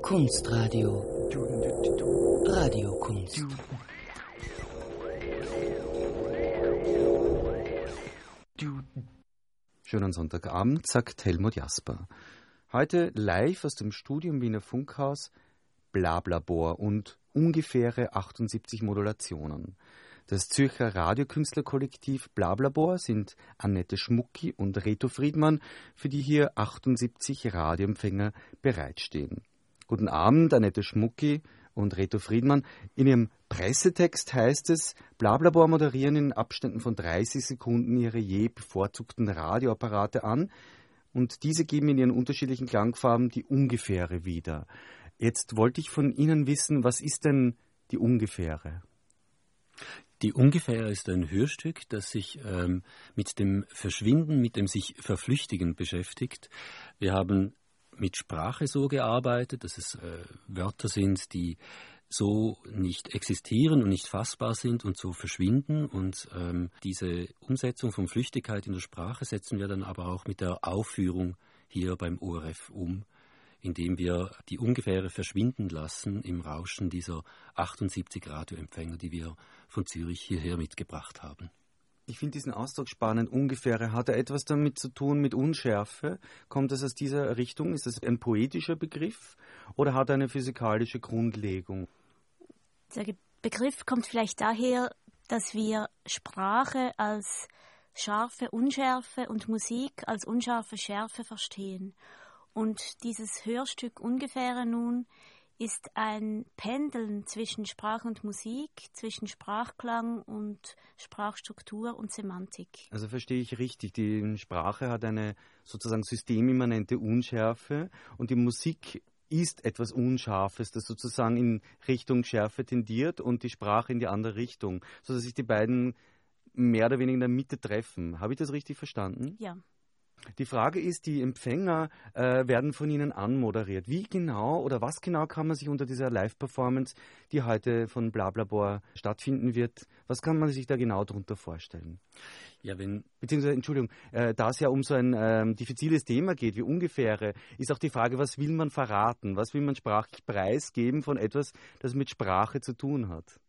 Kunstradio. Radiokunst. Schönen Sonntagabend, sagt Helmut Jasper. Heute live aus dem Studio im Wiener Funkhaus Blablabor und ungefähre 78 Modulationen. Das Zürcher Radiokünstlerkollektiv Blablabor sind Annette Schmucki und Reto Friedmann, für die hier 78 Radioempfänger bereitstehen. Guten Abend, Annette Schmucki und Reto Friedmann. In ihrem Pressetext heißt es, Blablabor moderieren in Abständen von 30 Sekunden ihre je bevorzugten Radioapparate an und diese geben in ihren unterschiedlichen Klangfarben die ungefähre wieder. Jetzt wollte ich von Ihnen wissen, was ist denn die ungefähre? Die Ungefähre ist ein Hörstück, das sich mit dem Verschwinden, mit dem sich Verflüchtigen beschäftigt. Wir haben mit Sprache so gearbeitet, dass es Wörter sind, die so nicht existieren und nicht fassbar sind und so verschwinden. Und diese Umsetzung von Flüchtigkeit in der Sprache setzen wir dann aber auch mit der Aufführung hier beim ORF um, indem wir die Ungefähre verschwinden lassen im Rauschen dieser 78 Radioempfänger, die wir von Zürich hierher mitgebracht haben. Ich finde diesen Ausdruck spannend, ungefähre. Hat er etwas damit zu tun mit Unschärfe? Kommt das aus dieser Richtung? Ist das ein poetischer Begriff oder hat er eine physikalische Grundlegung? Der Begriff kommt vielleicht daher, dass wir Sprache als scharfe Unschärfe und Musik als unscharfe Schärfe verstehen. Und dieses Hörstück Ungefähre nun ist ein Pendeln zwischen Sprache und Musik, zwischen Sprachklang und Sprachstruktur und Semantik. Also verstehe ich richtig, die Sprache hat eine sozusagen systemimmanente Unschärfe und die Musik ist etwas Unscharfes, das sozusagen in Richtung Schärfe tendiert und die Sprache in die andere Richtung, sodass sich die beiden mehr oder weniger in der Mitte treffen. Habe ich das richtig verstanden? Ja. Die Frage ist, die Empfänger werden von Ihnen anmoderiert. Wie genau oder was genau kann man sich unter dieser Live-Performance, die heute von Blablabor stattfinden wird, was kann man sich da genau darunter vorstellen? Ja, Beziehungsweise, Entschuldigung, da es ja um so ein diffiziles Thema geht, wie ungefähre, ist auch die Frage, was will man verraten? Was will man sprachlich preisgeben von etwas, das mit Sprache zu tun hat?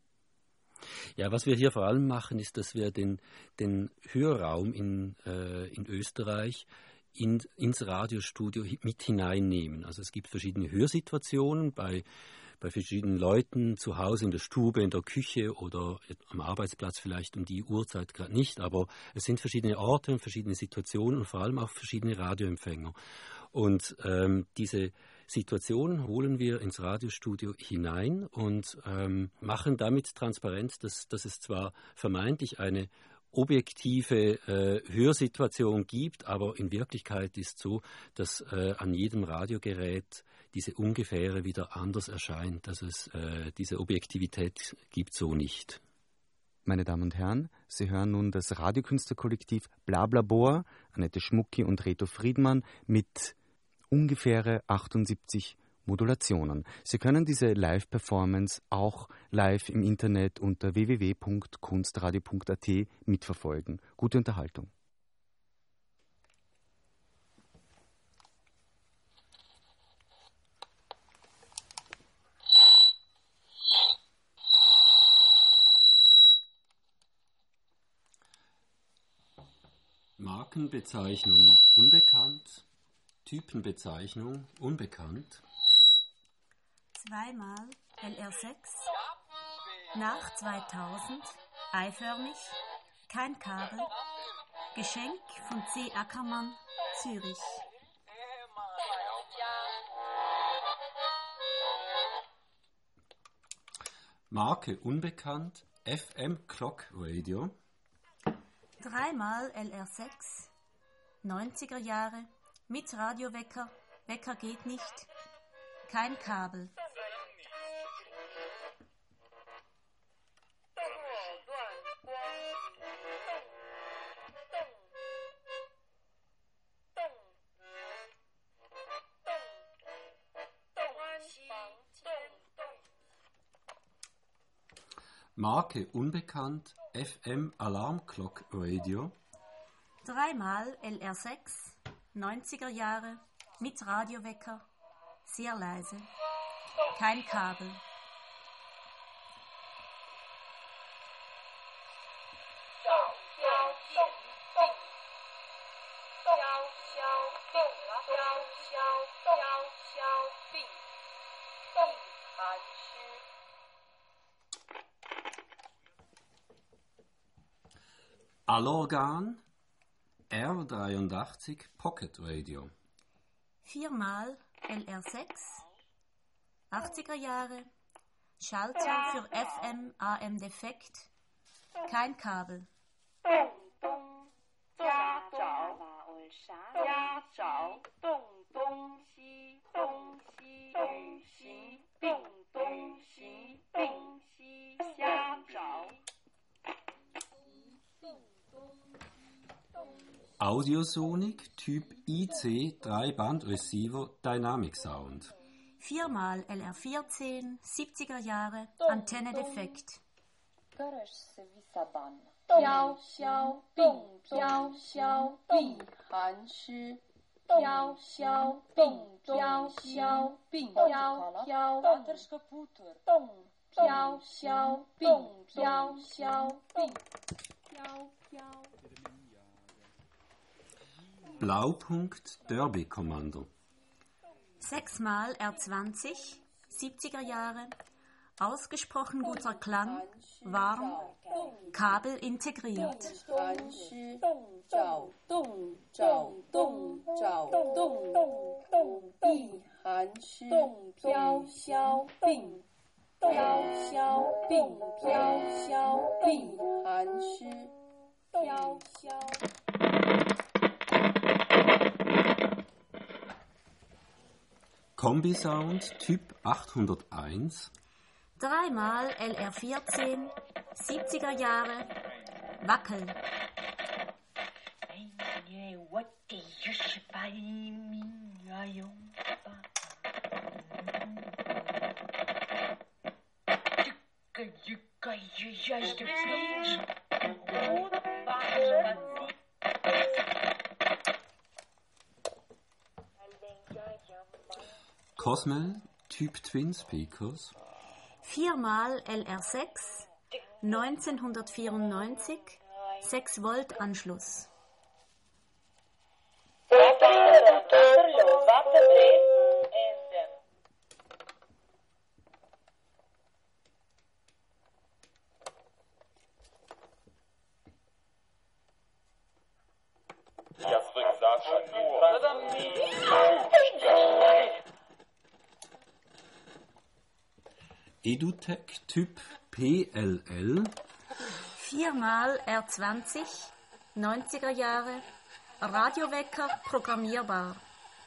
Ja, was wir hier vor allem machen, ist, dass wir den Hörraum in Österreich ins Radiostudio mit hineinnehmen. Also es gibt verschiedene Hörsituationen bei verschiedenen Leuten zu Hause in der Stube, in der Küche oder am Arbeitsplatz vielleicht um die Uhrzeit gerade nicht, aber es sind verschiedene Orte und verschiedene Situationen und vor allem auch verschiedene Radioempfänger. Und diese Situationen holen wir ins Radiostudio hinein und machen damit transparent, dass es zwar vermeintlich eine objektive Hörsituation gibt, aber in Wirklichkeit ist so, dass an jedem Radiogerät diese Ungefähre wieder anders erscheint, dass es diese Objektivität gibt so nicht. Meine Damen und Herren, Sie hören nun das Radiokünstlerkollektiv Blablabor, Annette Schmucki und Reto Friedmann mit ungefähre 78 Modulationen. Sie können diese Live-Performance auch live im Internet unter www.kunstradio.at mitverfolgen. Gute Unterhaltung. Markenbezeichnung unbekannt. Typenbezeichnung unbekannt. Zweimal LR6, nach 2000, eiförmig, kein Kabel, Geschenk von C. Ackermann, Zürich. Marke unbekannt, FM Clock Radio. Dreimal LR6, 90er Jahre, mit Radiowecker, Wecker geht nicht, kein Kabel. Marke unbekannt, FM Alarm Clock Radio. Dreimal LR6, 90er Jahre, mit Radiowecker, sehr leise. Kein Kabel. Allorgan R83 Pocket Radio. 4x LR6, 80er Jahre, Schalter für FM AM defekt, kein Kabel. Audiosonic Typ IC 3-Band-Receiver Dynamic Sound. 4x LR14, 70er Jahre, Antenne defekt. Blaupunkt Derby Kommando. 6x R20, 70er Jahre, ausgesprochen guter Klang, warm, Kabel integriert. Kombisound Typ 801. 3x LR14, 70er Jahre, Wackel. Cosmel Typ Twin Speakers. 4x LR6, 1994, 6 Volt Anschluss. EduTech Typ PLL. 4x R20, 90er Jahre, Radiowecker programmierbar.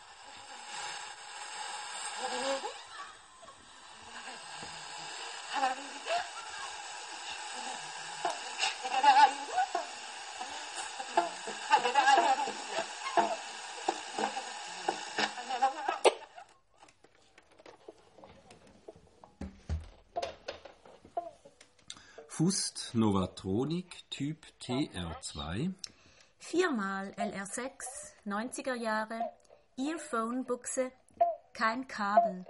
Fust Novatronic Typ TR2. 4x LR6, 90er Jahre, Earphone-Buchse, kein Kabel.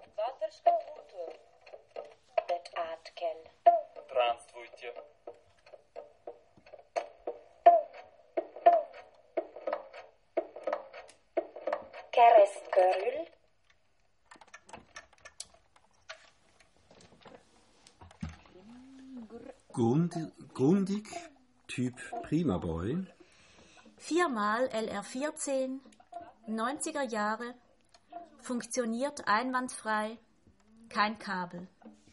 Здравствуйте. Kereskörül. Grundig Typ Primaboy. 4x LR14, 90er Jahre, funktioniert einwandfrei, kein Kabel.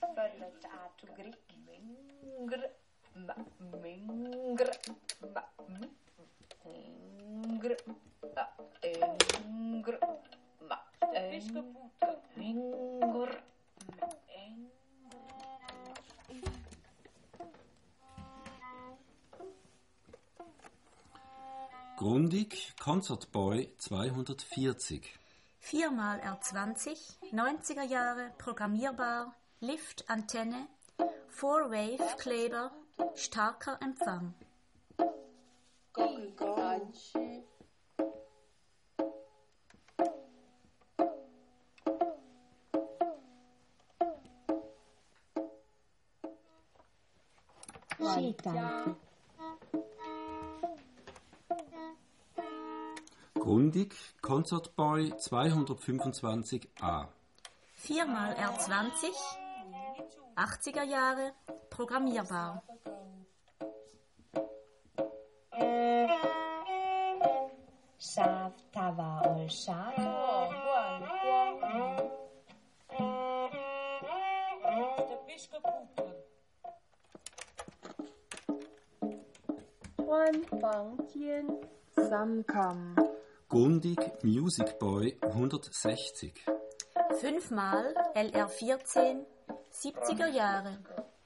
Grundig Concert Boy 240. 4x R20, 90er Jahre, programmierbar, Lift, Antenne, 4-Wave-Kleber, starker Empfang. Skidalfi. Grundig, Concertboy 225a. 4x20, 80er Jahre, programmierbar. Shaftava ol shaf. Samkam. Grundig, Music Boy 160. 5x LR14, 70er Jahre.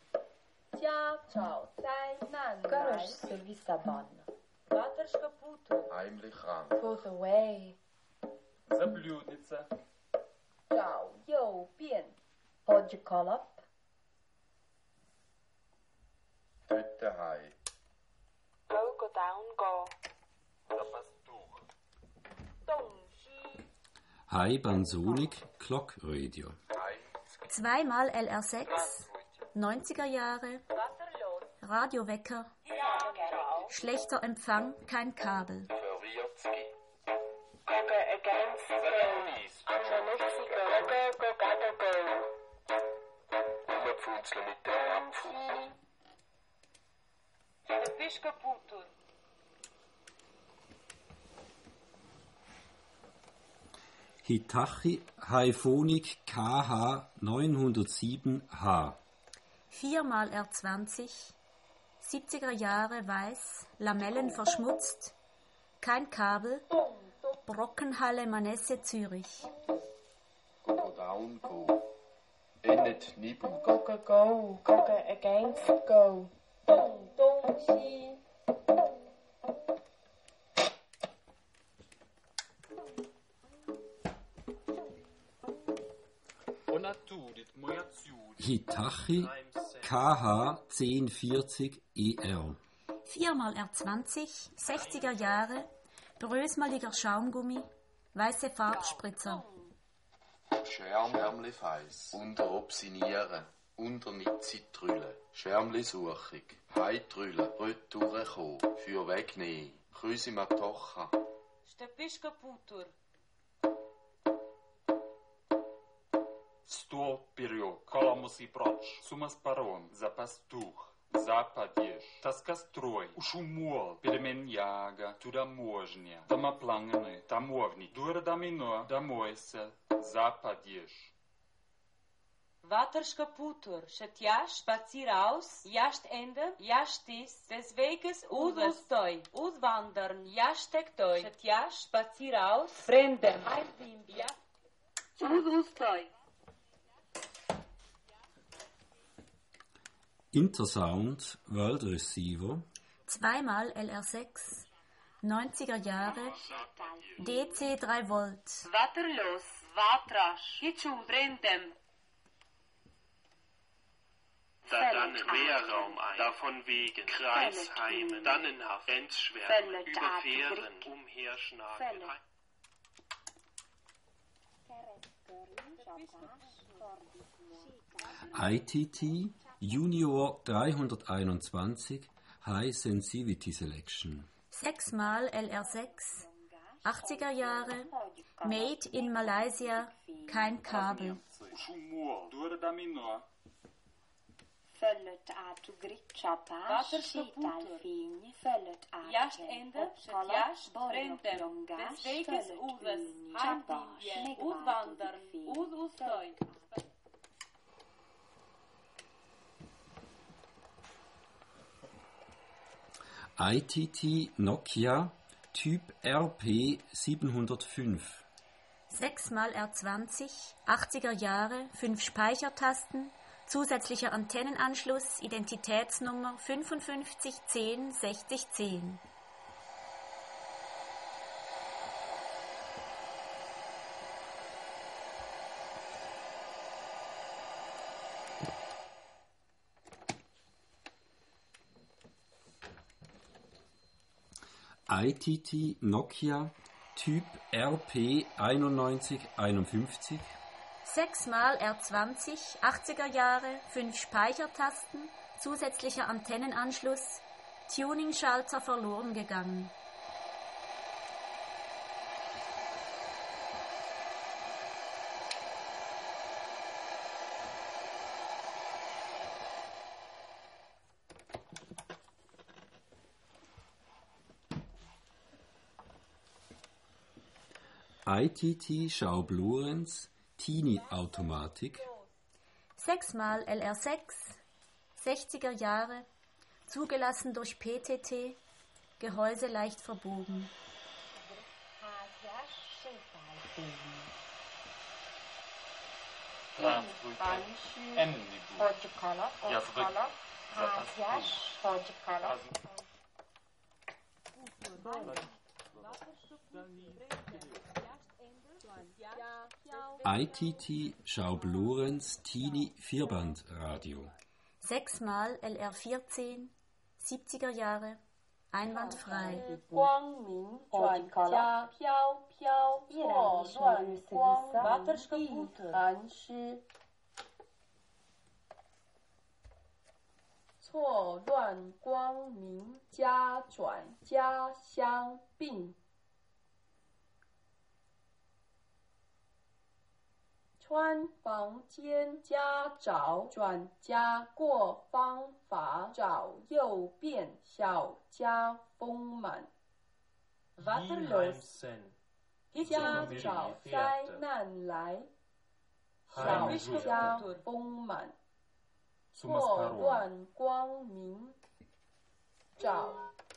Heimlich ran. Goes away. Заблюдница. Hodgekolop. Dritte Hai. Go down, go. Der Pastuch. High Bansonik, Clock Radio. 2x LR6, 90er Jahre. Radiowecker. Schlechter Empfang, kein Kabel. Verwirrtski. Umgepfunzeln mit dem Apfel. Hitachi Hyphonic KH 907H. 4x R20, 70er Jahre weiß, Lamellen verschmutzt, kein Kabel, Brockenhalle Manesse Zürich. Go down, go. Endet Nibu. Go, go against, go. Hitachi KH 1040 ER. 4x R20, 60er Jahre, brösmaliger Schaumgummi, weiße Farbspritzer. Schärmli feiss. Unter obsinieren. Unter Nitzitrülle. Schärmli suchig. Heitrülle. Retour kommen. Für wegnehmen. Krüsi matocha. Stepishka putur. Стол вперед, каламус и прочь, сумаспарон, запастух, западешь, таскастрой, ушумол, переменяга, тудоможня, домопланганы, домовник, дура домино, домойся, западешь. Waterschka putur. Shetjash spazier aus, jasht ende, jashtis, des Weges udustoi, udwandern, jashtektoi. Shetjash spazier aus, Fremdem. Heimdim, ja. Udustoi. Intersound World Receiver. 2x LR6, 90er Jahre, DC 3 Volt. Waterlos, Watrasch, Hitschu, Fremdem. Dann Wehrraum ein, davon wegen Kreisheimen, Dannenhaft, Grenzschwärme, Überfähren, Umherschnagen. ITT Junior 321 High Sensitivity Selection. 6x LR6, 80er Jahre, Made in Malaysia, kein Kabel. Ушумол, дура домино. Föllet atu gritchata, Waterschka putur. skitalfin, föllet atu Jasht ende, shetjash fremdem, des Weges udes, Heimdim, ja. Udwandern, udustoi. ITT Nokia Typ RP 705. 6x R20, 80er Jahre, 5 Speichertasten, zusätzlicher Antennenanschluss, Identitätsnummer 5510 6010. ITT Nokia Typ RP 9151. 6x R20, 80er Jahre, 5 Speichertasten, zusätzlicher Antennenanschluss, Tuning-Schalter verloren gegangen. ITT Schaub-Lorenz Tini-Automatik. 6x LR6, 60er Jahre, zugelassen durch PTT, Gehäuse leicht verbogen. ITT Schaub-Lorenz Tini Vierbandradio. 6x LR14, 70er Jahre, einwandfrei. 光明转加飘飘错乱光一寒湿，错乱光明加转加相并。穿房间加找转加过方法找右变小加丰满。Waterlos 加找灾难来，小加丰满。错乱光明找。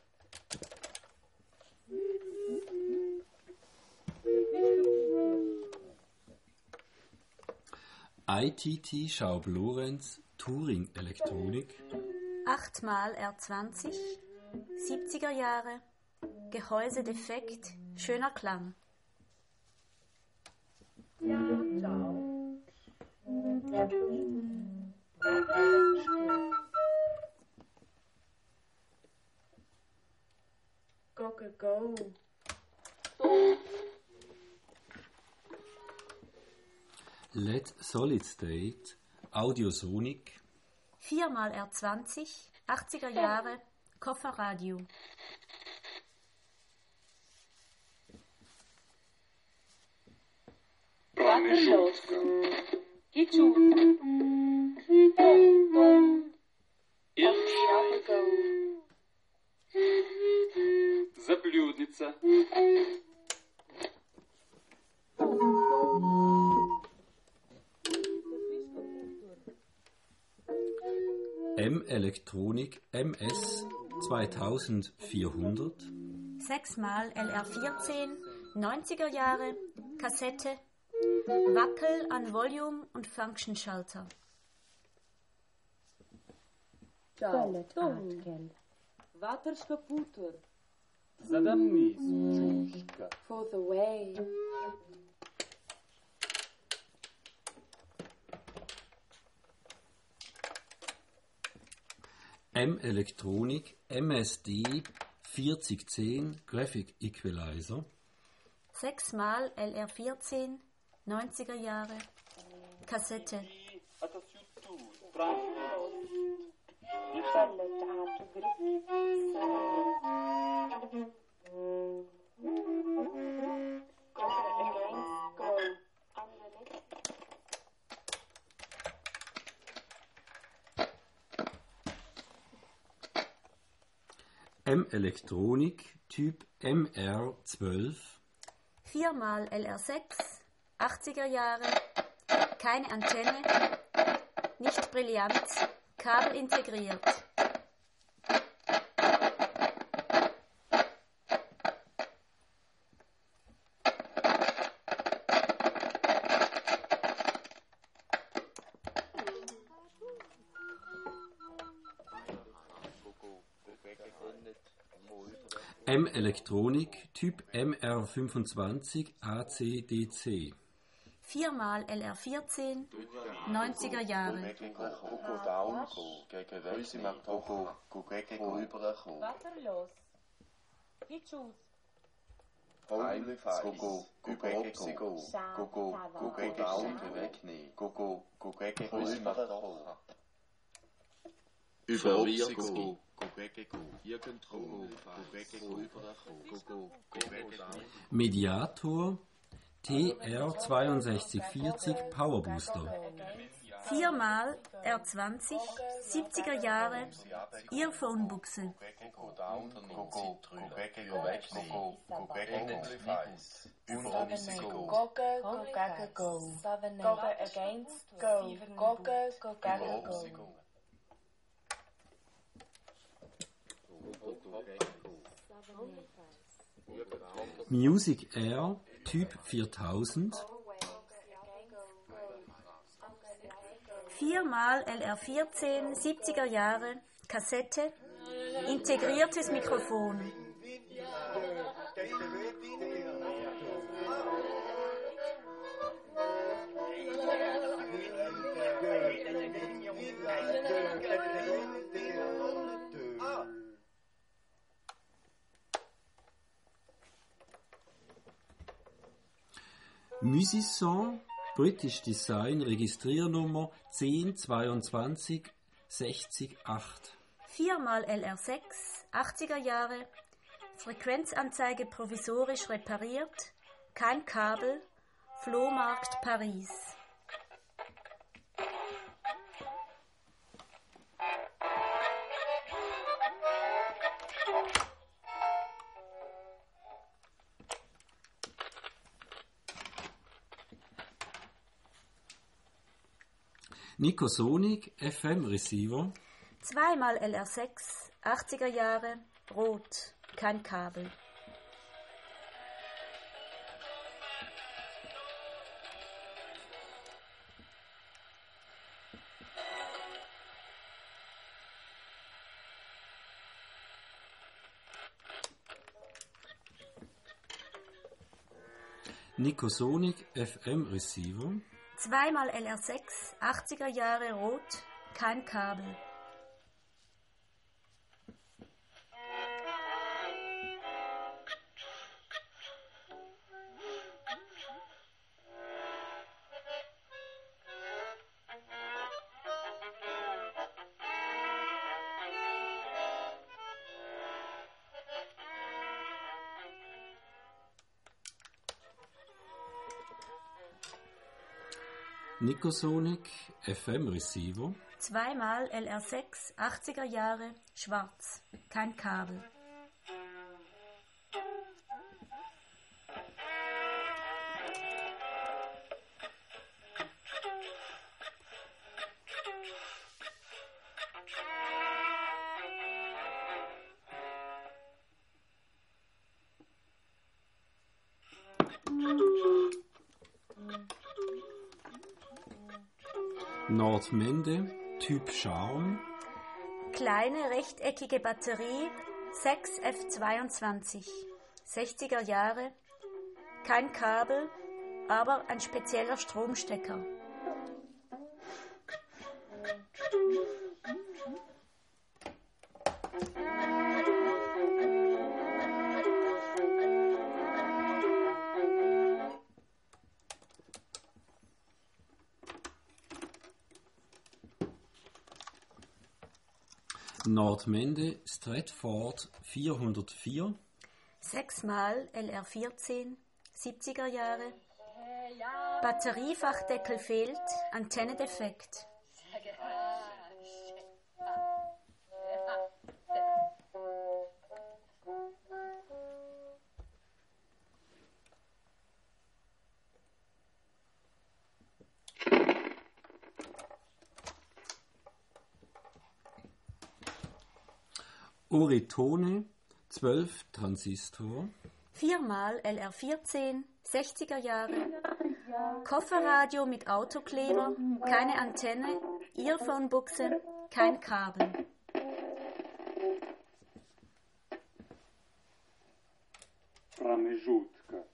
ITT Schaub-Lorenz Touring Elektronik. 8x R20, 70er Jahre, Gehäuse defekt, schöner Klang. Go. LED Solid State Audiosonic. 4x R20, 80er Jahre, Kofferradio. Waterlos. Kiču. Заблюдница. M-Elektronik MS 2400. 6x LR14, 90er Jahre, Kassette, Wackel an Volume- und Function-Schalter. Waterska puter. Задомнись, чушка. For the way. M-Elektronik MSD 4010 Graphic Equalizer. 6x LR14, 90er Jahre, Kassette. M-Elektronik Typ MR12. 4x LR6, 80er Jahre, keine Antenne, nicht brillant, Kabel integriert. M-Elektronik Typ MR25 AC/DC. 4x LR14, 90er Jahre. Waterlos. Kiču. über Virgo, irgendwo, Mediator TR6240 Powerbooster. 4-mal R20, 70er Jahre, Earphone-Buchse. Music Air Typ 4000. 4-mal LR14, 70er Jahre, Kassette, integriertes Mikrofon. Musicon British Design Registriernummer 1022 60 8. 4-mal LR6, 80er Jahre, Frequenzanzeige provisorisch repariert, kein Kabel, Flohmarkt Paris. Nicosonic FM Receiver. 2-mal LR6, 80er Jahre, rot, kein Kabel. Nicosonic FM Receiver. 2-mal LR6, 80er Jahre, rot, kein Kabel. Nicosonic FM Receiver. 2-mal LR6, 80er Jahre, schwarz, kein Kabel. Nordmende Typ Charme. Kleine rechteckige Batterie 6F22, 60er Jahre, kein Kabel, aber ein spezieller Stromstecker. Nordmende Stratford 404. 6-mal LR14, 70er Jahre. Batteriefachdeckel fehlt, Antenne defekt. Oritone 12 Transistor. 4-mal LR14, 60er Jahre. Kofferradio mit Autokleber, keine Antenne, Earphone-Buchse, kein Kabel. Промежутка.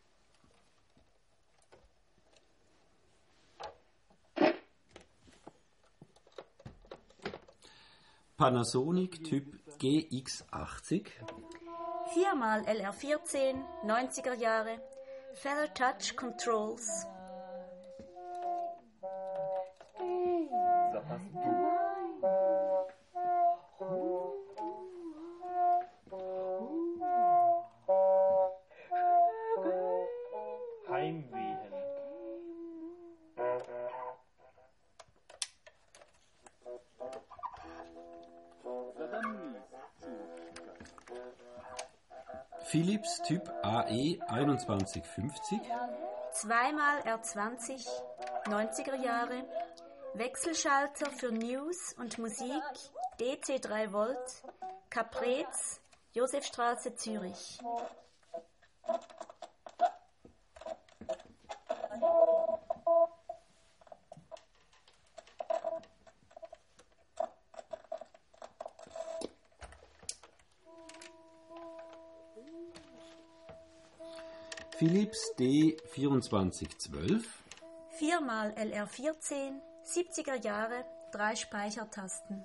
Panasonic Typ GX80. 4-mal LR14, 90er Jahre. Feather Touch Controls. Heimwehen. Zadannis, Čuška. Philips Typ AE 2150. Zweimal R20, 90er Jahre, Wechselschalter für News und Musik, DC 3 Volt, Caprez, Josefstraße, Zürich. Philips D2412. Viermal LR14, 70er Jahre, 3 Speichertasten.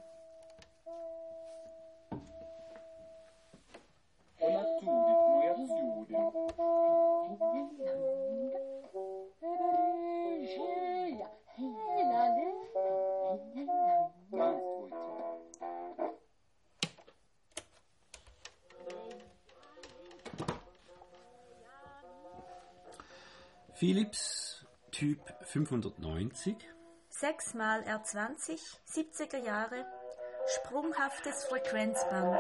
Philips Typ 590. 6 mal R20, 70er Jahre, sprunghaftes Frequenzband.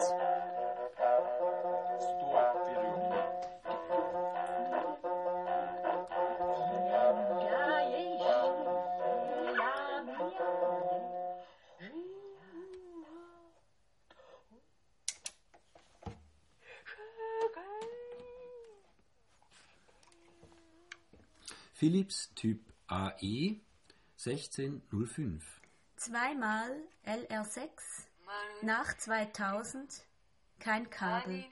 Philips Typ AE 1605. Zweimal LR6, nach 2000, kein Kabel.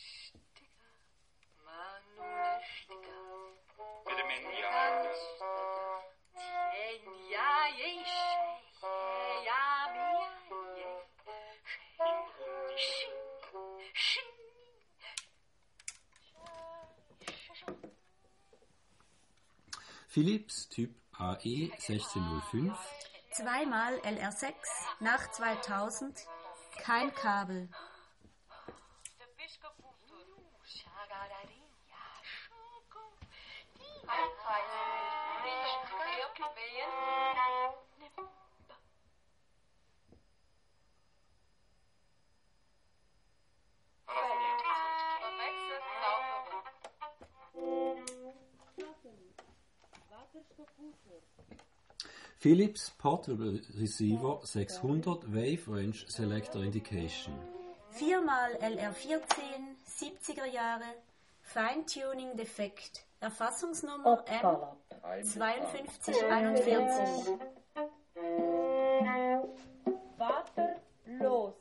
Philips Typ AE 1605. Zweimal LR6, nach 2000, kein Kabel. Philips Portable Receiver 600 Wave Range Selector Indication. Viermal LR14, 70er Jahre, Feintuning defekt, Erfassungsnummer M5241. Vater, los.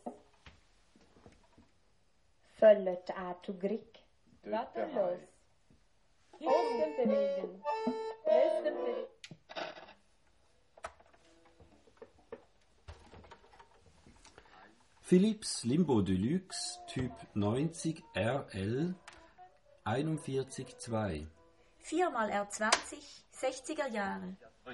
Föllet zu Grick. Vater, los. Osten bewegen. Westen bewegen. Philips Limbo Deluxe Typ 90 RL 41.2. Viermal R20, 60er Jahre.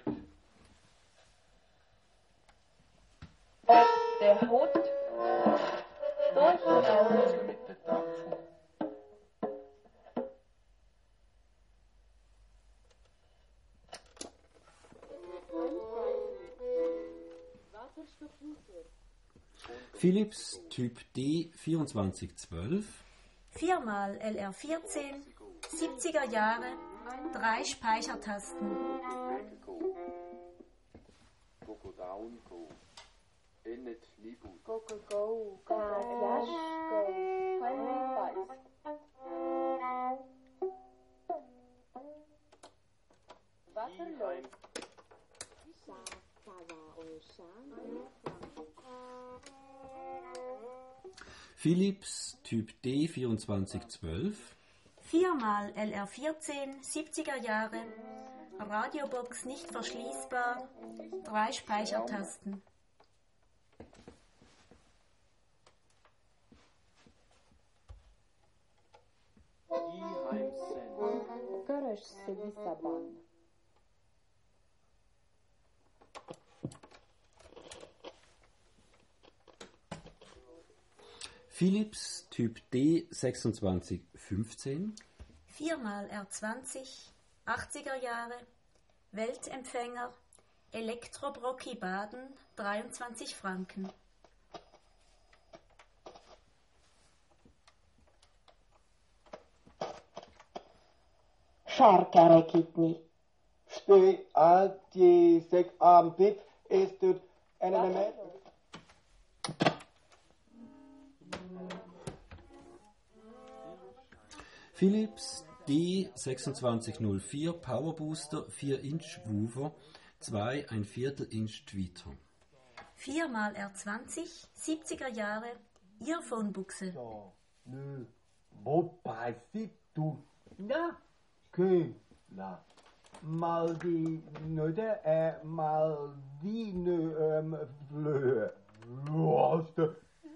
Der Hut durchgelaufen. Mit den Tapfen. Philips Typ D 2412. Viermal LR14, 70er Jahre, 3 Speichertasten. Coco down, go. Ennet libus. Coco go. Flash go. Honey fight. Vater, los. Philips Typ D 2412. Viermal LR14, 70er Jahre, Radiobox nicht verschließbar, 3 Speichertasten. Die Heimsen. Göröş sevi saban. Philips Typ D 2615. Viermal R20, 80er Jahre, Weltempfänger, Elektrobrocki Baden, 23 Franken. Scharkarekitni. Spui anti sek ampit istut enemet. Philips D2604 Power Booster 4-Inch Woofer 2,25 Inch Tweeter. 4xR20, 70er Jahre, Earphone-Buchse. Nö, Bopasitu. Na, Köhler. Mal die Nöte, mal die Flöhe. Was da?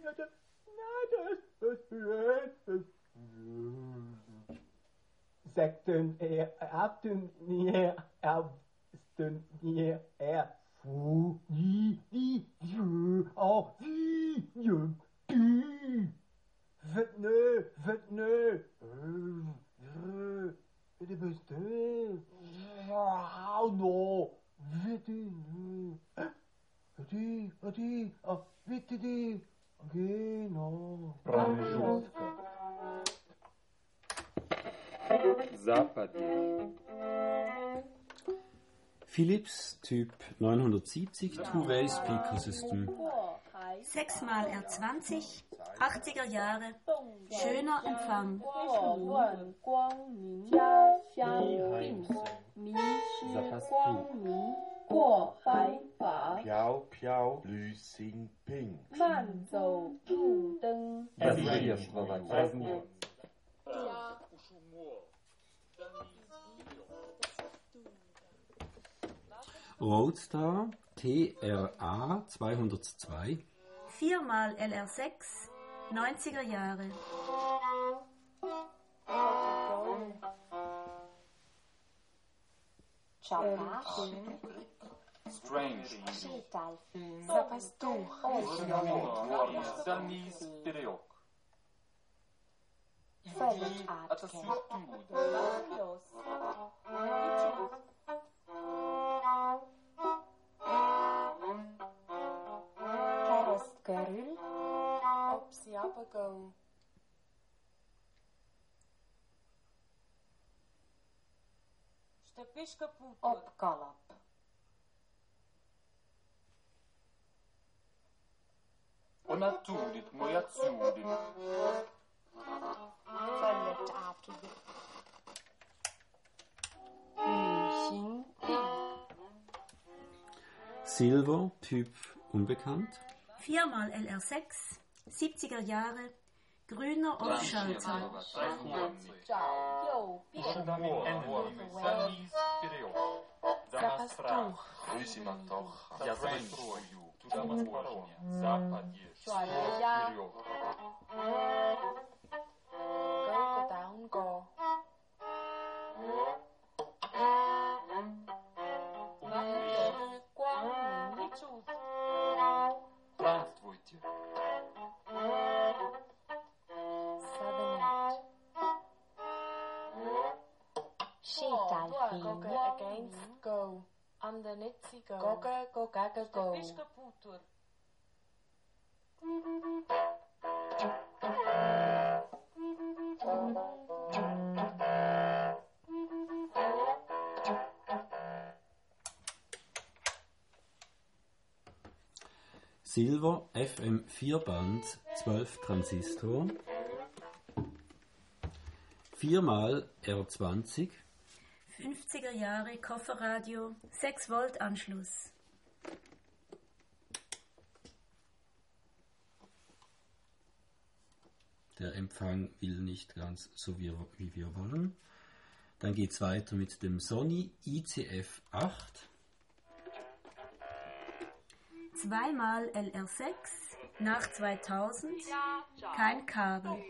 Sekten, Abten, Ersten, Fu, die, auch die, Vetnö, det beste, no, vedi, no. Zapadi. Philips Typ 970 Two-Way Speaker System. 6xR20, 80er Jahre, schöner Empfang. Piao Piao Lü Xing Ping. Roadstar TRA 202. 4xLR6, 90er Jahre. Strange. Görül. Ob sie runtergehen. Ob Galab. Ona tudit, moja cudin. Völlig abgegeben. Silver Typ unbekannt. 4xLR6, 70er Jahre, grüner Off-Schalter. Grüßi Matocha. Я застрою, туда Московия, Запад есть, вперед. Go down, go. Здравствуйте. Go against go. An der Netze go. Go gegen go. Silver FM4 Band 12 Transistor. 4xR20. 50er Jahre, Kofferradio, 6 Volt Anschluss. Der Empfang will nicht ganz so wie wir wollen. Dann geht es weiter mit dem Sony ICF 8. 2xLR6, nach 2000, kein Kabel.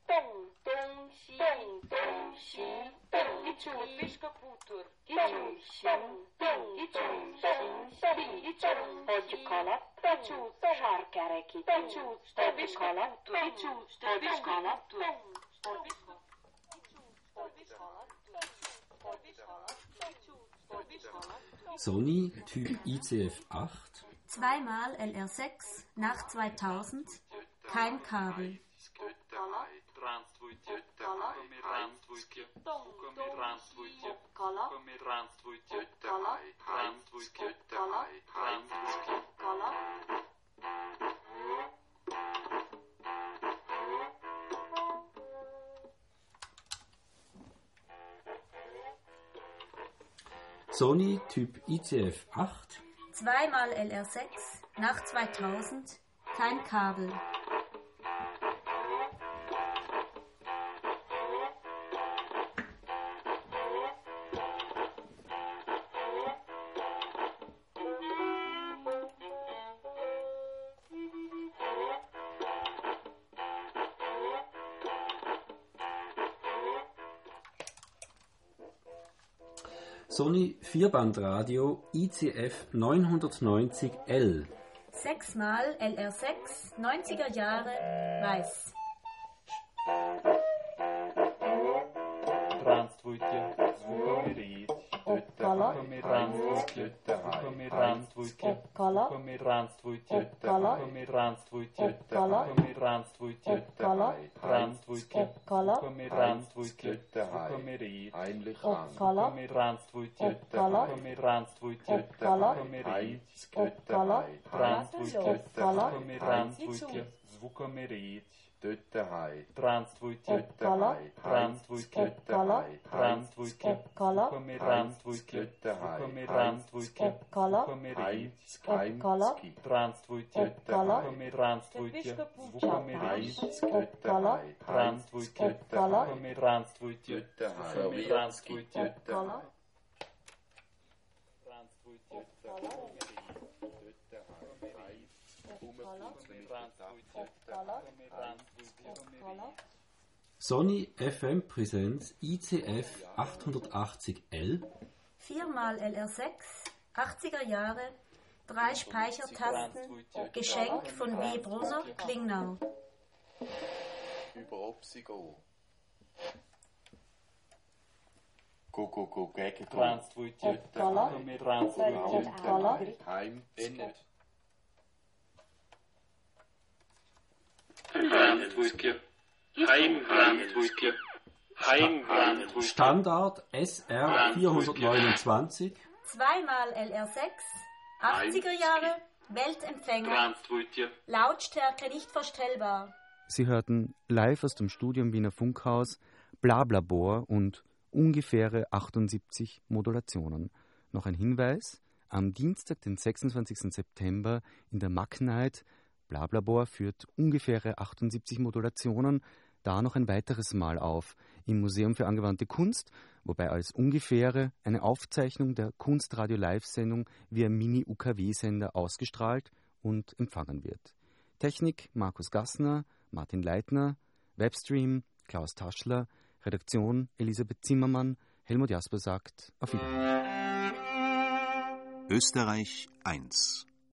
Tung, tung, xi, tung, xi, tung. Gichu, pisca putur. Gichu, xing, tung. Gichu, xing, xing, gichu. Odikola, gichu, sarkereki. Gichu, stobikola, gichu, stobikola, Sony Typ ICF-8. Zweimal LR6 nach 2000. Kein Kabel. Sony Typ ICF-8. Zweimal LR6 nach 2000. Kein Kabel. Sony Vierbandradio ICF 990L. 6x LR6, 90er Jahre, weiß. Sony FM Presents ICF 880L. 4x LR6, 80er Jahre, 3 Speichertasten, Geschenk von W. Brunner, Klingnau. Über Opsigo. Go, gegen Heim, Endet. Standard SR 429. 2x LR6, 80er Jahre, Weltempfänger, Lautstärke nicht verstellbar. Sie hörten live aus dem Studio im Wiener Funkhaus Blablabor und ungefähre 78 Modulationen. Noch ein Hinweis: Am Dienstag, den 26. September in der Mack Night, Blablabor führt ungefähre 78 Modulationen, da noch ein weiteres Mal auf im Museum für angewandte Kunst, wobei als ungefähre eine Aufzeichnung der Kunstradio-Live-Sendung via Mini-UKW-Sender ausgestrahlt und empfangen wird. Technik Markus Gassner, Martin Leitner, Webstream Klaus Taschler, Redaktion Elisabeth Zimmermann, Helmut Jasper sagt auf Wiedersehen. Österreich 1